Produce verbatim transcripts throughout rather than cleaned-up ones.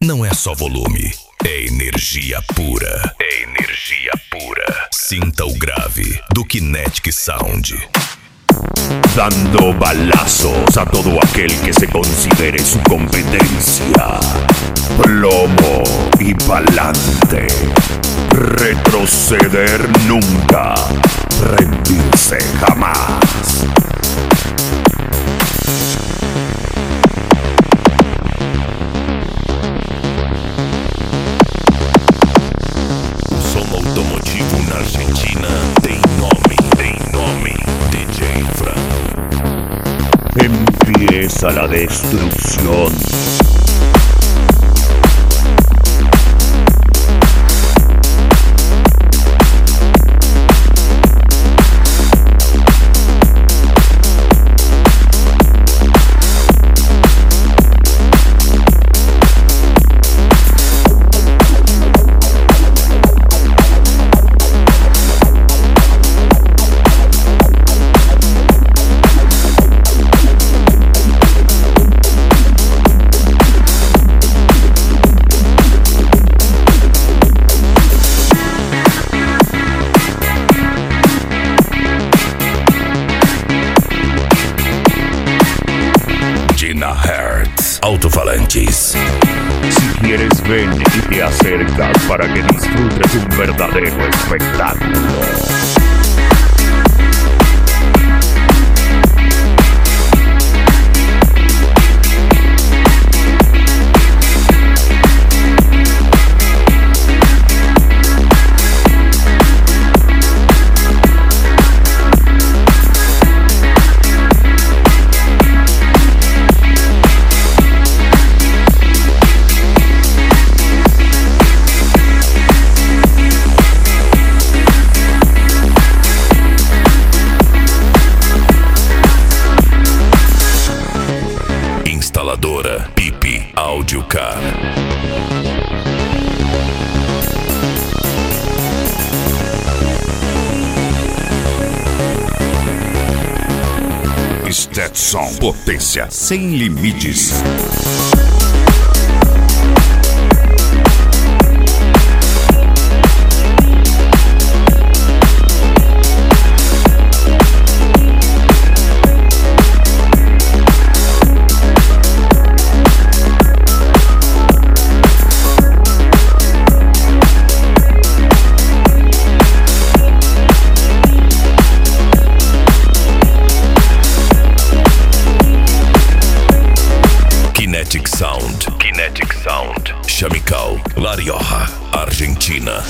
não é só volume, é energia pura. É energia pura. Sinta o grave do Kinetic Sound. Dando balazos a todo aquel que se considere su competencia. Plomo y pa'lante. Retroceder nunca. Rendirse jamás. O som automotivo na Argentina tem nome, tem nome. D J Fran. Empieza la destrucción. Altofalantes. Si quieres ven y te acercas para que disfrutes un verdadero espectáculo. Instaladora Pipi Audiocar. Stetson, potência sem limites. Kinetic Sound. Kinetic Sound. Chamical, La Rioja, Argentina.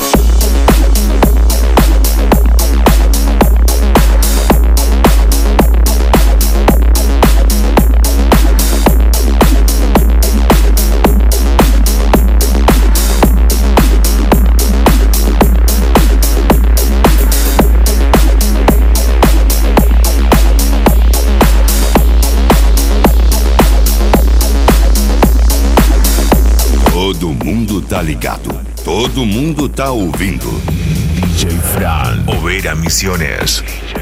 Todo mundo tá ligado, todo mundo tá ouvindo. D J Fran, Oveira Misiones.